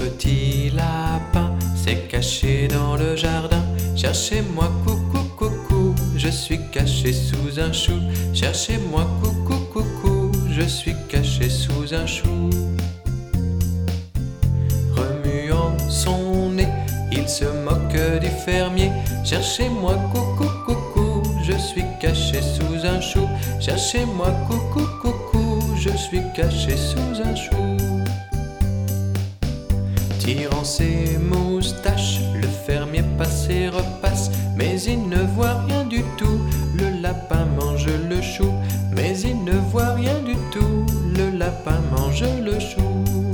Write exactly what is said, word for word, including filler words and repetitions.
petit lapin s'est caché dans le jardin. Cherchez-moi, coucou, coucou, je suis caché sous un chou. Cherchez-moi, coucou, coucou, je suis caché sous un chou. Remuant son nez, il se moque du fermier. Cherchez-moi, coucou, coucou, je suis caché sous un chou. Cherchez-moi, coucou, coucou, je suis caché sous un chou. Tirant ses moustaches, le fermier passe et repasse, mais il ne voit rien du tout. Le lapin mange le chou, mais il ne voit rien du tout. Le lapin mange le chou.